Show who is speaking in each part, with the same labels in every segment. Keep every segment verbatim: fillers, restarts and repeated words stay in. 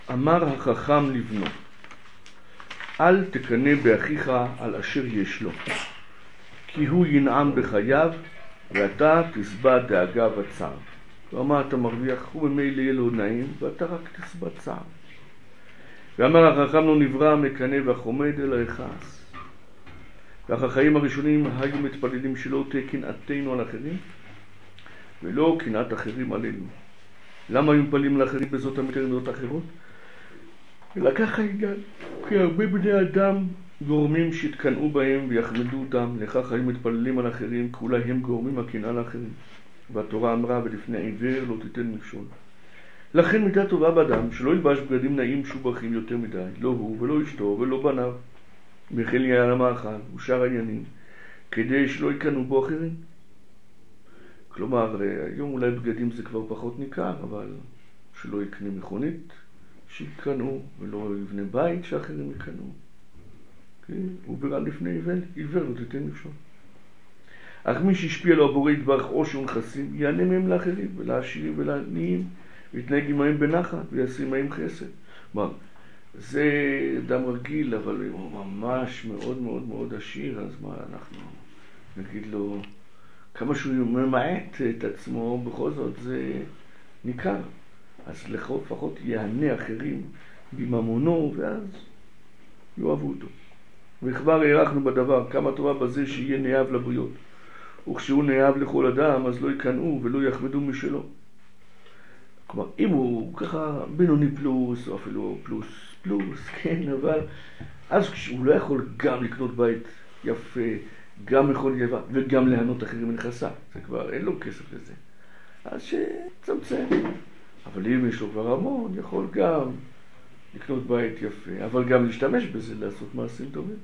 Speaker 1: אמר החכם לבנו, אל תקנא באחיך על אשר יש לו, כי הוא ינעם בחייו, ואתה תסבע דאגה וצער. ואמר, אתה מרוויח, הוא ממילא יהיה לו נעים, ואתה רק תסבע צער. ואמר החכם לא נברא מקנא והחומד אלא יכעס. והחכמים הראשונים היו מתפללים שלא תהיה קנאתנו על אחרים, ולא קנאת אחרים עלינו. למה היו מתפללים לאחרים בזאת המקרנות אחרות? ולקח העניין, כי הרבה בני אדם גורמים שהתקנאו בהם ויחמדו אותם, לכך היו מתפללים על אחרים, כי אולי הם גורמים הקנאה לאחרים. והתורה אמרה, ולפני עיוור לא תיתן מכשול. לכן מידה טובה באדם, שלא ילבש בגדים נעים שובחים יותר מדי, לא הוא ולא אשתו ולא בניו, וכן יהיה על המאכל ושאר העניינים, כדי שלא יקנו בו אחרים. כלומר, היום אולי בגדים זה כבר פחות ניכר, אבל שלא יקנה מכונית שיקנו, ולא יבנה בית שאחרים יקנו. כן? הוא ברע לפני עיוור לא תיתן מכשול. אך מי שהשפיע לו הבורא יתברך עושר ונכסים, יענה מהם לאחרים ולעשירים ולעניים, ויתנהג עמהם בנחת ויעשה עמהם חסד. כלומר, זה אדם רגיל, אבל הוא ממש מאוד מאוד מאוד עשיר, אז מה אנחנו נגיד לו, כמה שהוא ממעט את עצמו, בכל זאת זה ניכר. אז לפחות יענה אחרים בממונו, ואז יאהבו אותו. וכבר הערכנו בדבר, כמה טובה בזה שיהיה נאהב לבריות. וכשהוא נאהב לכל אדם, אז לא יקנאו ולא יחמדו משלו. כלומר, אם הוא ככה בינוני פלוס, או אפילו פלוס פלוס, כן, אבל אז כשהוא לא יכול גם לקנות בית יפה, גם מכונית יפה, וגם להנות אחרים מנכסה, זה כבר אין לו כסף לזה. אז שצמצם. אבל אם יש לו כבר המון, יכול גם לקנות בית יפה, אבל גם להשתמש בזה, לעשות מעשים טובים.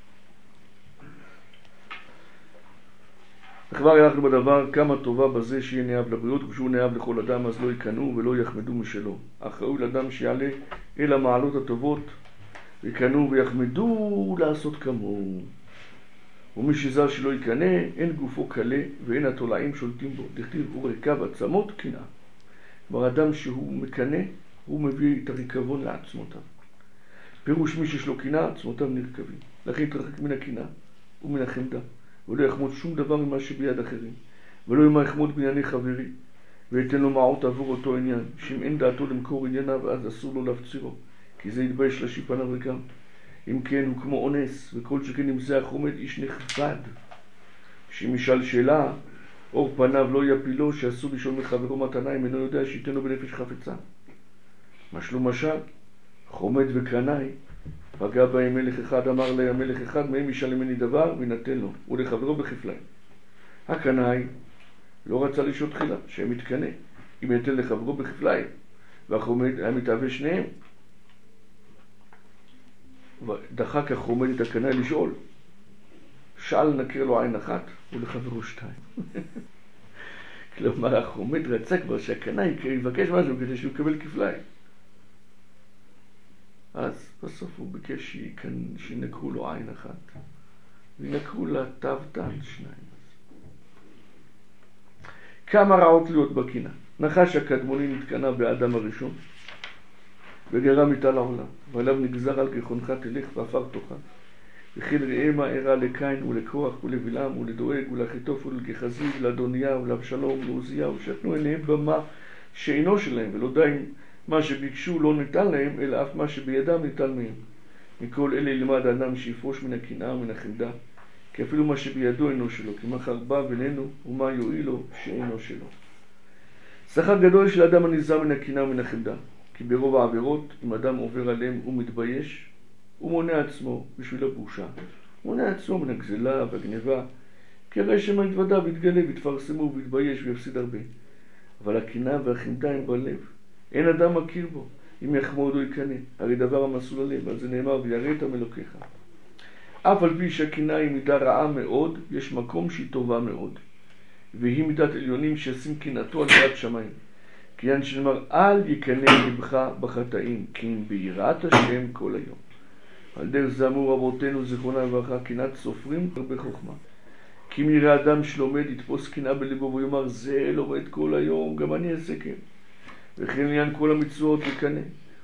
Speaker 1: וכבר הלכנו בדבר, כמה טובה בזה שיהיה נאהב לבריאות, וכשהוא נאהב לכל אדם אז לא יקנאו ולא יחמדו משלו. אך ראוי לאדם שיעלה אל המעלות הטובות, ויקנאו ויחמדו לעשות כמוהו. ומי שזר שלא יקנא, אין גופו קלה ואין התולעים שולטים בו. דכתיב הוא ריקב עצמות קנאה. כלומר, אדם שהוא מקנא, הוא מביא את הריקבון לעצמותיו. פירוש מי שיש לו קנאה, עצמותיו נרקבים. לכן יתרחק מן הקנאה ומן החמדה. ולא יחמוד שום דבר ממה שביד אחרים, ולא יחמוד בענייני חברי, ויתן לו מעות עבור אותו עניין, שאם אין דעתו למכור ענייניו, אז אסור לו להפצירו, כי זה יתבייש לשיפניו ריקם. אם כן, הוא כמו אונס, וכל שכן נמצא החומד איש נכבד, שאם ישאל שאלה, אור פניו לא יפילו, שאסור לשאול מחברו מתנה, אם אינו יודע שייתן לו בנפש חפצה. משלו משל, חומד וקנאי, פגע בהם מלך אחד, אמר להם מלך אחד, מהם ישאל ממני דבר וינתן לו, ולחברו בכפליים. הקנאי לא רצה לשאול תחילה, שהם יתקנא, אם ייתן לחברו בכפליים, והחומד היה מתאווה שניהם. דחק החומד את הקנאי לשאול, שאל נקר לו עין אחת, ולחברו שתיים. כלומר, החומד רצה כבר שהקנאי יבקש משהו כדי שהוא יקבל כפליים. אז בסוף הוא ביקש שינקרו לו עין אחת, וינקרו לה תו תן שניים. כמה רעות להיות בקנאה. נחש הקדמוני נתקנא באדם הראשון, וגרם איתה לעולם, ועליו נגזר על גחונך תלך ועפר תאכל. וכן ראה מה הראה לקין ולקורח ולבלעם ולדואג ולאחיתופל ולגחזי ולאדוניה ולאבשלום ולעוזיה, ושתנו אליהם במה שאינו שלהם, ולא די מה שביקשו לא ניתן להם, אלא אף מה שבידם ניתן מהם. מכל אלה ילמד האדם שיפרוש מן הקנאה ומן החמדה, כי אפילו מה שבידו אינו שלו, כי מחר בא בינינו, ומה יועיל לו שאינו שלו. שכר גדול של האדם הנזהר מן הקנאה ומן החמדה, כי ברוב העבירות, אם אדם עובר עליהם הוא מתבייש, הוא מונע עצמו בשביל הבושה. הוא מונע עצמו מן הגזלה והגניבה, כי הרי שמה יתוודע ויתגלה ויתפרסמו ויתבייש ויפסיד הרבה. אבל הקנאה והחמדה הם בלב. אין אדם מכיר בו, אם יחמוד או יקנא, הרי דבר המסול עליהם, אז זה נאמר, ויראת מלוקיך. אף על פי שהקנאה היא מידה רעה מאוד, יש מקום שהיא טובה מאוד, והיא מידת עליונים שישים קנאתו על יד שמיים. כי יען שנאמר, אל יקנא לבך בחטאים, כי אם ביראת השם כל היום. על דרך זה אמרו רבותינו זיכרונם לברכה, קנאת סופרים הרבה חוכמה. כי אם יראה אדם שלומד, יתפוס קנאה בלבו ויאמר, זה לומד כל היום, גם אני אעשה כן. וכן עניין כל המצוות יקנא,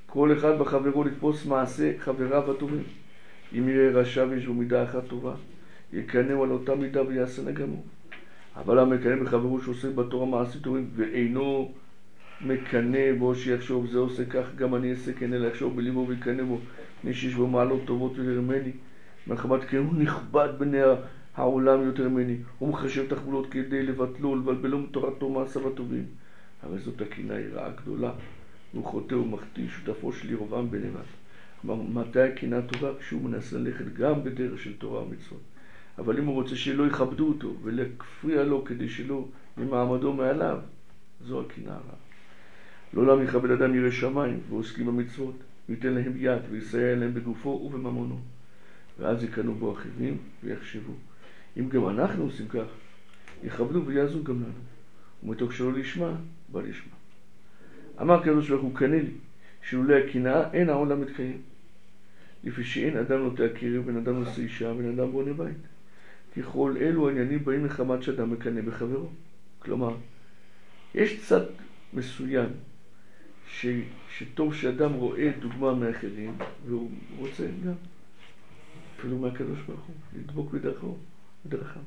Speaker 1: כל אחד בחברו לתפוס מעשה חבריו הטובים. אם יראה רשע ויש בו מידה אחת טובה, יקנאו על אותה מידה ויעשה נגמו. אבל המקנא בחברו שעושה בתורה מעשים טובים ואינו מקנא בו שיחשוב זה עושה כך גם אני אעשה כן, אלא יחשוב בליבו ויקנא בו מי שיש בו מעלות טובות ולרמני מחמת כן הוא נכבד בני העולם יותר ממני, הוא מחשב תחבולות כדי לבטלו ולבלבלו מתורתו מעשיו הטובים. הרי זאת הקנאה היא רעה גדולה, הוא חוטא ומחטיא שותפו של ירבעם בן נבט. מתי הקנאה טובה? כשהוא מנסה ללכת גם בדרך של תורה ומצוות. אבל אם הוא רוצה שלא יכבדו אותו ולהפריע לו כדי שלא ממעמדו מעליו, זו הקנאה הרעה. לעולם יכבד אדם ירא שמיים ועוסקים במצוות, וייתן להם יד ויסייע להם בגופו ובממונו, ואז יקנו בו אחרים ויחשבו. אם גם אנחנו עושים כך, יכבדו ויעזו גם לנו, ומתוך שלא לשמה, בא לשמה. אמר הקדוש ברוך הוא, קנא לי, שלולא הקנאה אין העולם מתקיים. לפי שאין אדם נוטע כרם, בן אדם נושא אישה, בן אדם בונה בית. ככל אלו העניינים באים מחמת שאדם מקנא בחברו. כלומר, יש צד מסוים ש... שטוב שאדם רואה דוגמה מאחרים, והוא רוצה גם, אפילו מהקדוש ברוך הוא, לדבוק בדרכו, בדרכם.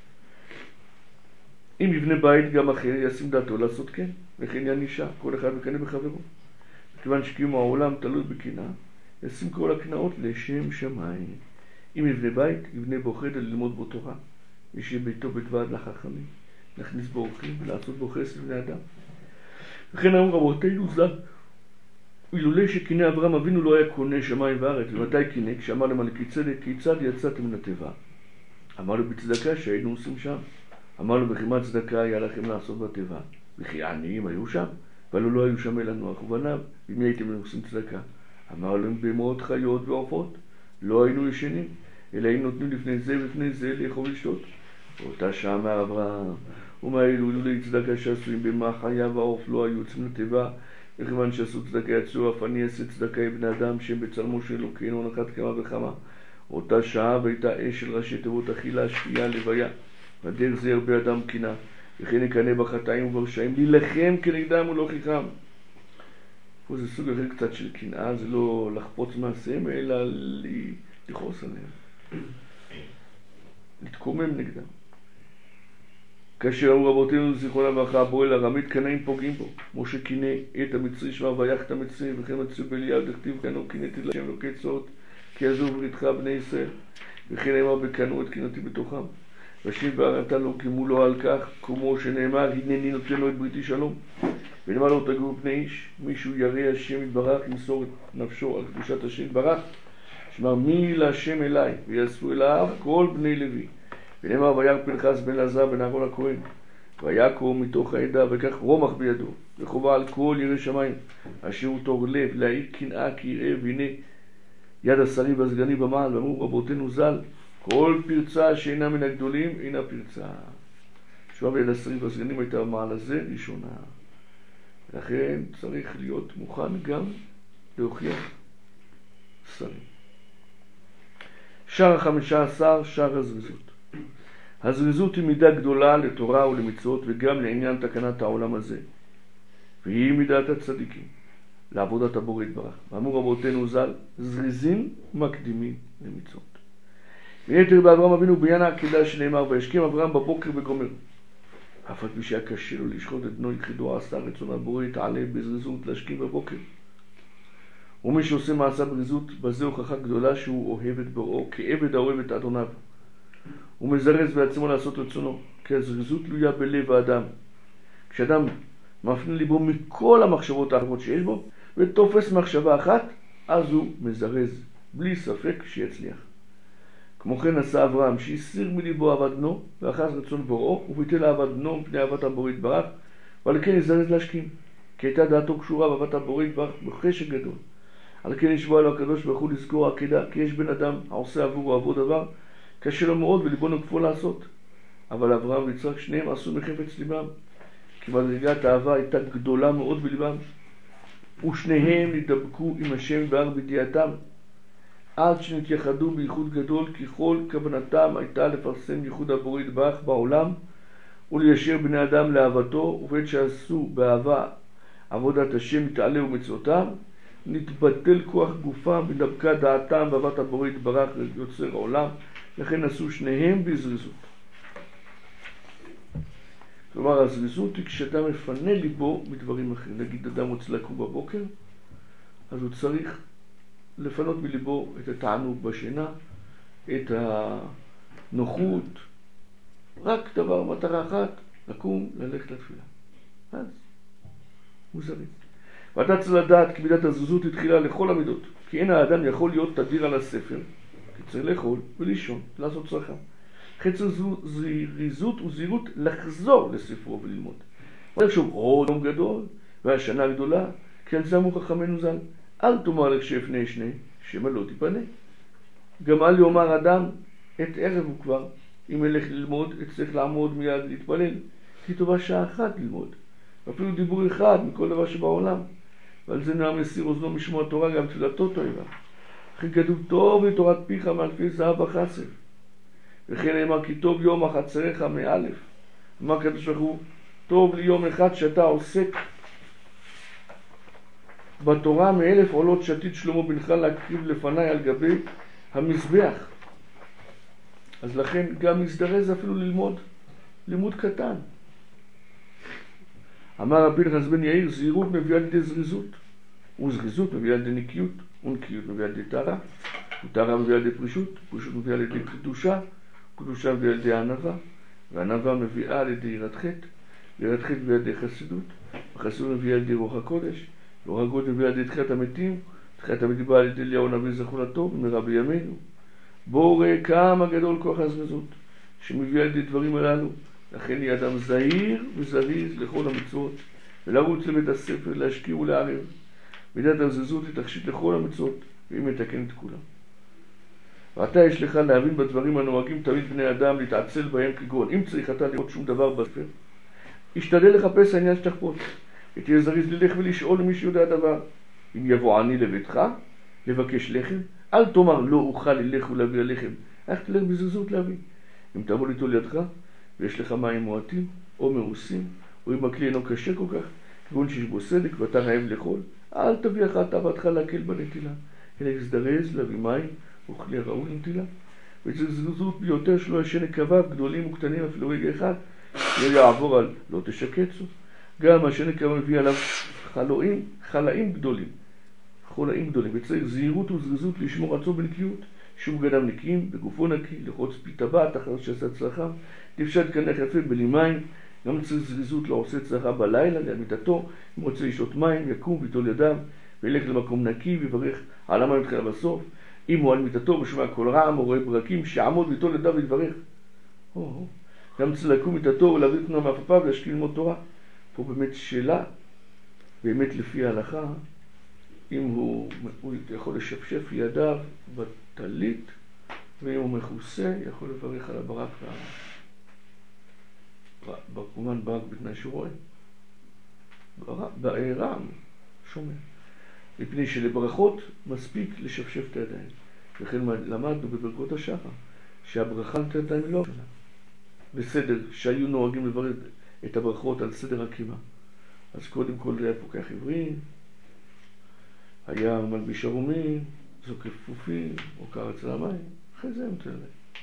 Speaker 1: אם יבנה בית גם אחר ישים דעתו לעשות כן, וכן יענישה, כל אחד מקנא בחברו. מכיוון שקיום העולם תלוי בקנאה, ישים כל הקנאות לשם שמיים. אם יבנה בית, יבנה בו חדר ללמוד בו תורה, וישי ביתו בדבד לחכמים, נכניס בו אורחים ולעשות בו חסד לבני אדם. וכן אמרו רבותינו ז"ל, אילולא שקנא אברהם אבינו לא היה קונה שמיים וארץ. ומתי קנא? כשאמר למלכיצדק, כיצד יצאתם מן התיבה? אמר לו בצדקה שהיינו עושים שם. אמר לו בכמה צדקה היה לכם לעשות בתיבה, וכי העניים היו שם, אבל לא היו שם אלא נוח ובניו, ומי הייתם עושים צדקה? אמר להם בהמות חיות ועופות, לא היינו ישנים, אלא היינו נותנים לפני זה ולפני זה לאכול ולשתות. באותה שעה אמר אברהם, ומה אלו אילולא צדקה שעשויים בהמה חיה ועוף לא היו יוצאים לתיבה, וכיוון שעשו צדקה יצאו, אף אני אעשה צדקה לבני אדם שהם בצלמו של אלוקינו, נחת כמה וכמה. באותה שעה והייתה אש של ראשי תיבות אכילה, שתייה, לוויה. ודרך זה הרבה אדם קנאה, וכן יקנא בחטאים וברשעים, להילחם כנגדם ולהוכיחם. פה זה סוג אחר קצת של קנאה, זה לא לחפוץ מעשיהם, אלא לכעוס עליהם, להתקומם נגדם. כאשר אמרו רבותינו זיכרונם לברכה, הבורא לארמית, קנאים פוגעים בו. משה קינא את המצרי שמר ויך את המצרי, וכן מצאו באליהו דכתיב קנאו קינאתי להשם אלוקי צבאות כי עזוב בריתך בני ישראל, וכן אמר בקנאו את קנאתי בתוכם. והשם והראתה לו קימו לו על כך, כמו שנאמר, הנני נותן לו את בריתי שלום. ונאמר לו תגעו פני איש, מישהו ירא השם יתברך, ימסור את נפשו על קדושת השם יתברך, שמר מי להשם אליי, ויאספו אליו כל בני לוי. ונאמר וירא פנחס בן אלעזר בן אהרון הכהן, ויקום מתוך העדה, וכך רומח בידו, וחובה על כל ירא שמיים, אשר הוא תור לב, להעיד קנאה כי יראה, והנה יד השרים והסגנים במעל, ואמרו רבותינו ז"ל, כל פרצה שאינה מן הגדולים אינה פרצה. תשובה ביד השרים והסגנים הייתה במעל הזה ראשונה. לכן צריך להיות מוכן גם להוכיח שרים. שער החמישה עשר, שער הזריזות. הזריזות היא מידה גדולה לתורה ולמצוות וגם לעניין תקנת העולם הזה. והיא מידת הצדיקים, לעבודת הבורא יתברך. ואמרו רבותינו ז"ל, זריזים מקדימים למצוות. ויתר באברהם אבינו בעניין העקדה שנאמר, וישכם אברהם בבוקר וגומר. אף על פי שהיה קשה לו לשחוט את בנו יחידו, עשה רצון הבורא יתעלה בזריזות להשכים בבוקר. ומי שעושה מעשה בזריזות, בזה הוכחה גדולה שהוא אוהב את בוראו, כעבד האוהב את אדוניו. הוא מזרז בעצמו לעשות רצונו, כי הזריזות תלויה בלב האדם. כשאדם מפנה ליבו מכל המחשבות האחרות שיש בו, ותופס מחשבה אחת, אז הוא מזרז, בלי ספק שיצליח. כמו כן עשה אברהם, שהסיר מליבו אהבת בנו, ואחז רצון בוראו, וביטל אהבת בנו מפני אהבת הבורא יתברך, ועל כן יזרז להשכים, כי הייתה דעתו קשורה באהבת הבורא יתברך בחשק גדול. על כן ישבוע לו הקדוש ברוך הוא לזכור העקדה, כי יש בן אדם העושה עבורו עבור דבר, קשה לו מאוד וליבו נוקפו לעשות. אבל אברהם ויצחק שניהם עשו מחפץ ליבם, כי מדרגת האהבה הייתה גדולה מאוד בליבם, ושניהם נדבקו עם השם בהר בידיעתם, עד שנתייחדו בייחוד גדול, כי כל כוונתם הייתה לפרסם ייחוד הבורא יתברך בעולם, וליישר בני אדם לאהבתו, ובעת שעשו באהבה עבודת השם יתעלה ומצוותיו, נתבטל כוח גופם ונדבקה דעתם ואהבת הבורא יתברך יוצר העולם, לכן עשו שניהם בזריזות. כלומר, הזריזות היא כשאדם מפנה ליבו מדברים אחרים. נגיד אדם רוצה לקום בבוקר, אז הוא צריך לפנות מליבו את התענוג בשינה, את הנוחות, רק דבר, מטרה אחת, לקום, ללכת לתפילה. אז מוזרים. ואתה צריך לדעת כי מידת הזריזות התחילה לכל המידות, כי אין האדם יכול להיות תדיר על הספר, כי צריך לאכול ולישון, לעשות צרכיו. חצר זריזות וזהירות לחזור לספרו וללמוד. ולחשוב עוד יום גדול והשנה גדולה, כי על זה אמרו חכמינו ז"ל, אל תאמר לכשאפנה אשנה, שמא לא תיפנה. גם אל יאמר אדם את ערב הוא כבר, אם ילך ללמוד, צריך לעמוד מיד להתפלל, כי טובה שעה אחת ללמוד. ואפילו דיבור אחד מכל דבר שבעולם. ועל זה נעם מסיר אוזנו משמוע תורה, גם תפילתו תועבה. וכי כתוב טוב לתורת פיך מאלפי זהב וכסף. וכן נאמר כי טוב יום החצריך מאלף. אמר הקדוש ברוך הוא, טוב לי יום אחד שאתה עוסק בתורה מאלף עולות שתית שלמה בנך להקריב לפניי על גבי המזבח. אז לכן גם מזדרז אפילו ללמוד, לימוד קטן. אמר רבי פנחס בן יאיר, זהירות מביאה לידי זריזות, וזריזות מביאה לידי נקיות, ונקיות מביאה לידי טהרה, וטהרה מביאה לידי פרישות, פרישות מביאה לידי קדושה, קדושה מביאה לידי ענווה, וענווה מביאה לידי יראת חטא, ויראת חטא מביאה לידי חסידות, וחסידות מביאה לידי רוח הקודש, רוח הקודש מביאה לידי תחיית המתים, תחיית המתים באה לידי אליהו הנביא זכרו לטוב, במהרה בימינו. בואו ראה כמה גדול כוח הזריזות שמביאה לידי דברים הללו. לכן יהיה אדם זהיר וזריז לכל המצוות, ולרוץ לבית הספר, להשקיע ולערב. מידת הזריזות היא תכשיט לכל המצוות, והיא מתקנת כולם. ואתה יש לך להבין בדברים הנוהגים תמיד בני אדם, להתעצל בהם כגון. אם צריך אתה לראות שום דבר בספר, השתדל לחפש העניין שתחפוץ, ותהיה זריז ללך ולשאול למי שיודע דבר. אם יבוא עני לביתך, לבקש לחם, אל תאמר לא אוכל ללך ולהביא הלחם, איך תלך בזריזות להביא. אם תעמוד איתו לידך, ויש לך מים מועטים, או מעושים, או אם הכלי אינו קשה כל כך, כגון שיש בו סדק ואתה רעב לאכול, אל תביא אחת תאוותך להקל בנטילה, אלא יזדרז להביא מים וכלי ראוי לנטילה. וזריזות ביותר שלא ישן נקביו, גדולים וקטנים אפילו רגע אחד, לא יעבור על לא תשקצו. גם השן נקבה מביא עליו חלאים, חלאים גדולים, חולאים גדולים. וצריך זהירות וזריזות לשמור עצמו בנקיות, שום בגדם נקיים, בגופו נקי, לחוץ פי טבעת אחר שעשה צלחה, תפשט כנך יפה בלי מים. גם צריך זריזות לעושה צלחה בלילה, ליד מיטתו, אם רוצה לשתות מים, יקום ויטול ידיו, וילך למקום נקי ויברך על המים מתחילה בסוף. אם הוא על מיטתו ושומע קול רעם או רואה ברקים, שיעמוד ויטול ידיו ויברך. גם צריך לקום מיטתו ולהביא תנועה מהפפה ולהשכיל ללמוד תורה. פה באמת שאלה, באמת לפי ההלכה, אם הוא, הוא יכול לשפשף ידיו בטלית, ואם הוא מכוסה, יכול לברך על הברק כמובן ברק בתנאי שהוא רואה. בעירם שומע. מפני שלברכות מספיק לשפשף את הידיים. וכן למדנו בברכות השחר, שהברכה על הידיים לא שונה. בסדר, שהיו נוהגים לברך את הברכות על סדר הקימה. אז קודם כל היה פוקח עברין, היה מלביש ערומים, זוקף כפופים, או קרץ על המים, אחרי זה נותן להם.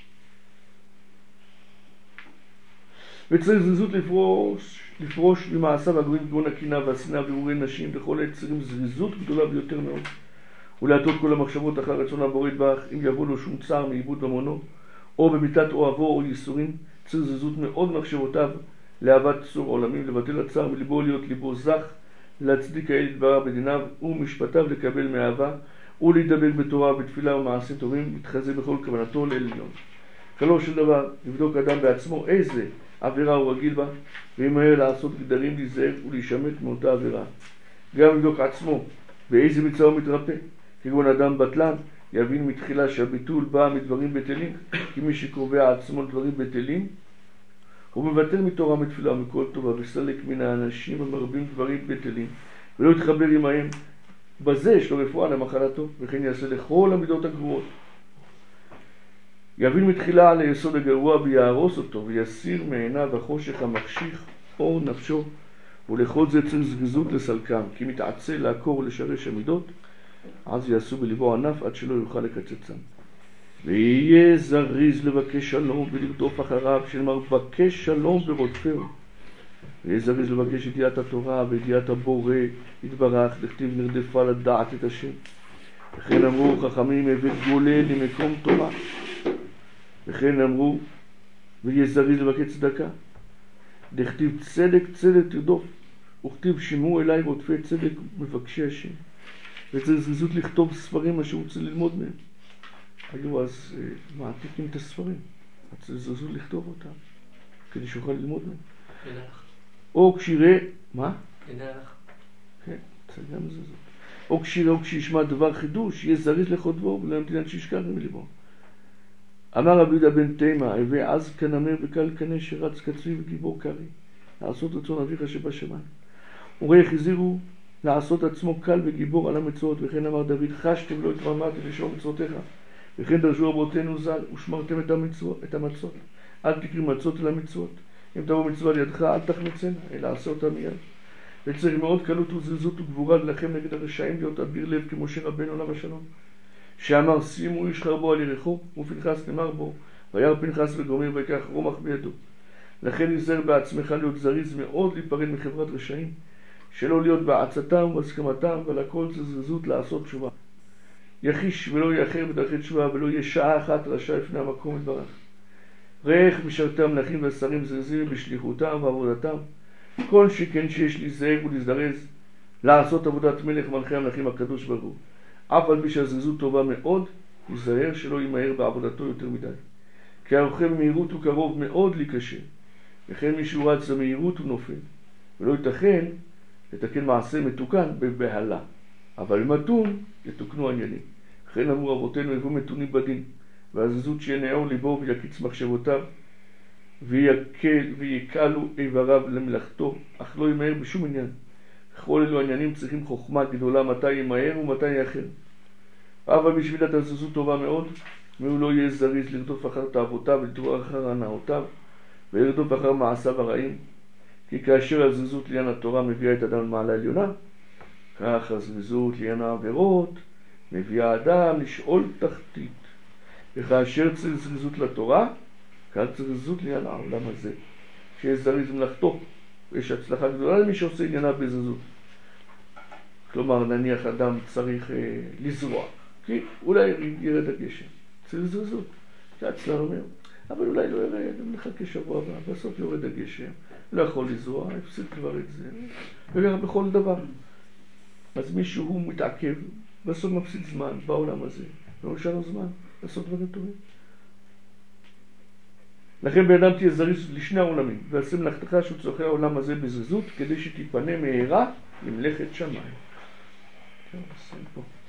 Speaker 1: וצריך זריזות לפרוש, לפרוש ממעשיו הגרועים כגון הקנאה והשנאה ואירורי נשים לכל היצרים, זריזות גדולה ביותר מאוד. ולהטות כל המחשבות אחר רצון הבורא יתברך, אם יבוא לו שום צער מעיבוד ממונו, או במיתת אוהבו או ייסורים, צריך זריזות מאוד מחשבותיו לאהבת צור עולמים, לבטל הצער מליבו להיות ליבו זך, להצדיק האל יתברך בדיניו ומשפטיו לקבל מאהבה, ולהידבק בתורה ובתפילה ומעשים טובים, להתחזק בכל כוונתו לעליון. כלו של דבר, לבדוק אדם בעצמו איזה עבירה הוא רגיל בה, וימהר לעשות גדרים להיזהר ולהישמט מאותה עבירה. גם לבדוק עצמו באיזה מצווה הוא מתרפא, כגון אדם בטלן, יבין מתחילה שהביטול בא מדברים בטלים, כי מי שקובע עצמו דברים בטלים, הוא מבטל מתורה מתפילה ומכל טובה, וסלק מן האנשים המרבים דברים בטלים, ולא יתחבר עמהם. בזה יש לו רפואה למחלתו, וכן יעשה לכל המידות הגרועות. יבין מתחילה על היסוד הגרוע ויערוס אותו, ויסיר מעיניו החושך המחשיך אור נפשו, ולכל זה צריך זריזות לסלקם, כי מתעצל לעקור ולשרש המידות, אז יעשו בליבו ענף עד שלא יוכל לקצצם. ויהיה זריז לבקש שלום ולרדוף אחריו, שנאמר בקש שלום ורודפהו. ויהיה זריז לבקש ידיעת התורה וידיעת הבורא יתברך, דכתיב נרדפה לדעת את השם. וכן אמרו חכמים הבאת גולה למקום תורה. וכן אמרו ויהיה זריז לבקש צדקה, דכתיב צדק צדק תרדוף, וכתיב שמעו אליי רודפי צדק מבקשי השם. וצריך זריזות לכתוב ספרים מה שהוא רוצה ללמוד מהם. היו אז אה, מעתיקים את הספרים, אז צריך זריזות לכתוב אותם כדי שיוכל ללמוד מהם.
Speaker 2: ינח.
Speaker 1: או כשיראה, מה?
Speaker 2: ינח.
Speaker 1: כן, צריך גם זריזות. או כשיראה או כשישמע דבר חידוש, יהיה זריז לכותבו ולא ימתין עד שישכח מליבו. אמר רבי יהודה בן תימא, הווי עז כנמר וקל קנה שרץ קצבי וגיבור קרי, לעשות רצון אביך שבשמיים. וראה החזירו לעשות עצמו קל וגיבור על המצוות, וכן אמר דוד, חשתם לא התרמתי לשמור מצוותיך, וכן דרשו רבותינו ז"ל ושמרתם את המצוות, את המצות. אל תקרי מצות אל המצוות. אם תבוא מצווה לידך אל תחמצנה, אלא עשה אותה מיד. וצריך מאוד קלות וזריזות וגבורה להילחם נגד הרשעים, להיות אביר לב כמשה רבנו עליו השלום, שאמר שימו איש חרבו על יריחו, ופנחס נאמר בו, וירא פנחס וגומר ויקח רומח בידו. לכן ייזהר בעצמך להיות זריז מאוד להיפרד מחברת רשעים, שלא להיות בעצתם ובהסכמתם, ולכל זריזות לעשות תשובה. יחיש ולא יאחר בדרכי תשובה, ולא יהיה שעה אחת רשע לפני המקום יתברך. ראה איך משרתי המלכים והשרים זריזים בשליחותם ועבודתם, כל שכן שיש להיזהר ולהזדרז לעשות עבודת מלך מלכי המלכים הקדוש ברוך הוא. אף על פי שהזריזות טובה מאוד, ייזהר שלא יימהר בעבודתו יותר מדי. כי הרוכב במהירות הוא קרוב מאוד להיכשל, וכן מי שהוא רץ במהירות הוא נופל, ולא ייתכן לתקן מעשה מתוקן בבהלה, אבל מתון יתוקנו עניינים. וכן אמרו אבותינו, הוו מתונים בדין, והזריזות שינעו ליבו ויקיץ מחשבותיו, ויקל ויקלו איבריו למלאכתו, אך לא יימהר בשום עניין. כל אלו העניינים צריכים חוכמה גדולה מתי ימהר ומתי יאחר. אבל בשבילת הזריזות טובה מאוד, והוא לא יהיה זריז לרדוף אחר תאוותיו ולתרוע אחר הנאותיו, ולרדוף אחר מעשיו הרעים. כי כאשר הזריזות לעניין התורה מביאה את אדם למעלה עליונה, כך הזריזות לעניין העבירות מביאה אדם לשאול תחתית. וכאשר צריך זריזות לתורה, כך זריזות לעניין העולם הזה, שיש זריז מלאכתו, ויש הצלחה גדולה למי שעושה ענייניו בזריזות. כלומר, נניח אדם צריך אה, לזרוע, כי אולי ירד הגשם, צריך זריזות, שהצלן אומר, אבל אולי לא ירד, נחכה שבוע הבא, בסוף יורד הגשם, לא יכול לזרוע, הפסיק כבר את זה, וככה בכל דבר. אז מישהו הוא מתעכב, בסוף מפסיד זמן בעולם הזה, לא נשאר לו זמן לעשות דברים טובים. לכן באדם תהיה זריז לשני העולמים, ועשה מלאכתך שהוא צורכי העולם הזה בזריזות, כדי שתיפנה מהרה למלאכת שמיים. טוב, נסיים פה.